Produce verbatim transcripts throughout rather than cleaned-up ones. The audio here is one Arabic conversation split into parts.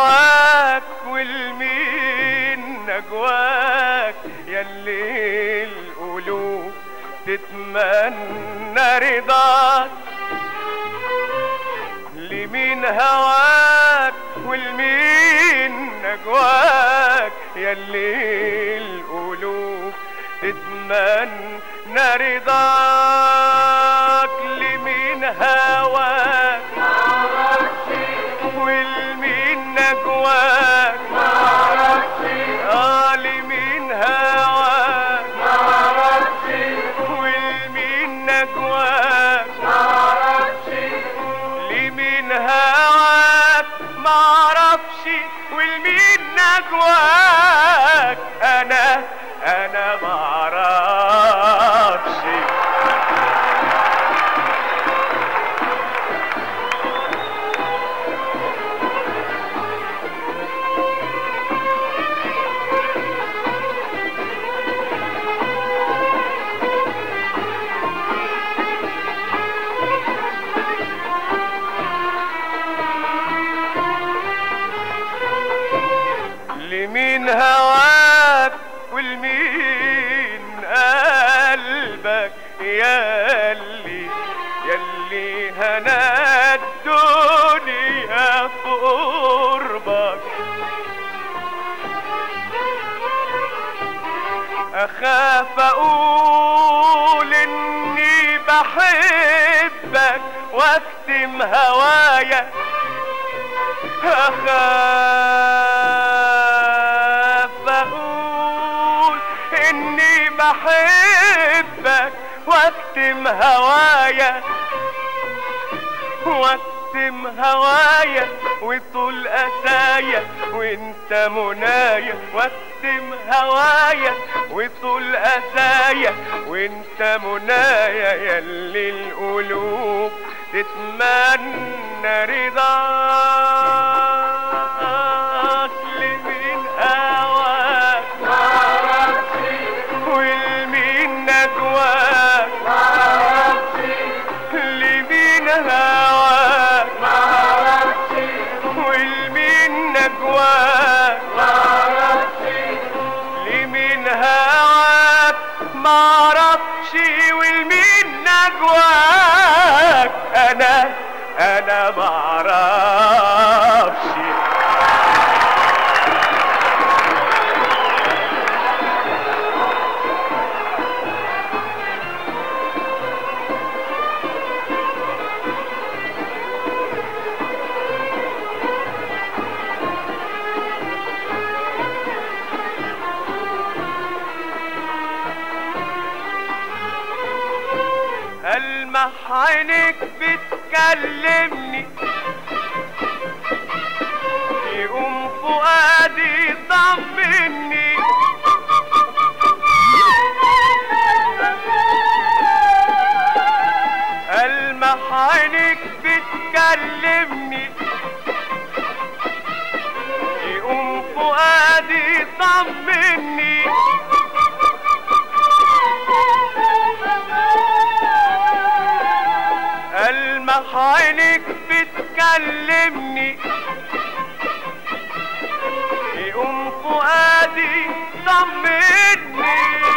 هواك والمين نجواك ياللي القلوب تتمنى رضاك. لمين هواك والمين نجواك ياللي القلوب تتمنى رضاك. لمين هواك والمين نجواك اه لمين هواك والمين نجواك لمين هواك معرفش والمين نجواك انا انا معرفش. لمين هواك والمين قلبك ياللي ياللي هنا الدنيا في قربك. اخاف اقول اني بحبك واكتم هوايا. اخاف اقول اني بحبك واكتم هوايا واكتم هوايا وطول اسايا وانت منايا. واكتم هوايا وطول اسايا وانت منايا ياللي القلوب تتمنى رضاك. لمين هواك والمين نجواك لمين هواك والمين نجواك لمين هواك معرفش والمين نجواك انا انا معرفش. ألمح عينيك بتكلمني يقوم فؤادي يطمني. ألمح عينيك بتكلمني يقوم فؤادي يطمني. ألمح عينيك بتكلمني يقوم فؤادي طمني.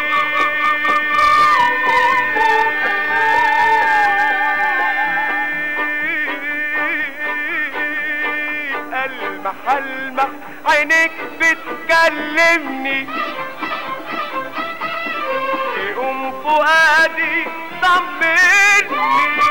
ألمح ألمح عينيك بتكلمني يقوم فؤادي طمني.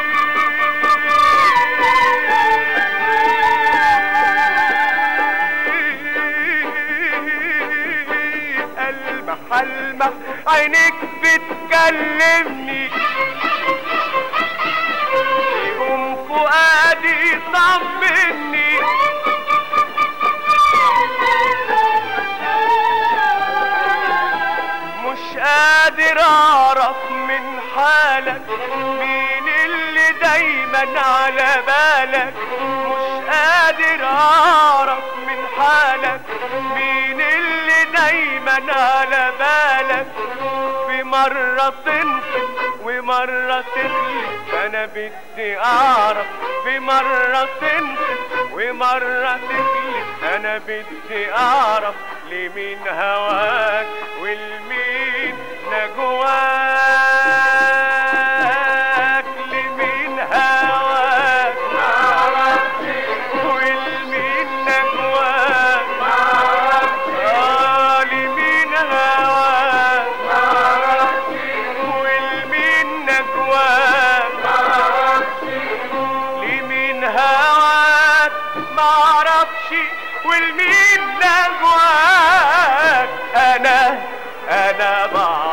ألمح ألمح عينيك بتكلمني يقوم فؤادي طمني. مش قادر اعرف من حالك مين اللي دايما على بالك. مش قادر اعرف من حالك مين اللي دايما دايما على بالك، في مرة تنصف ومرة تخلف، انا بدي اعرف في مرة تنصف ومرة تخلف، انا بدي اعرف لمين هواك والمين نجواك، لمين هواك والمين نجواك، آه لمين هواك والمين نجواك، لمين هواك معرفش والمين نجواك، انا انا بعرف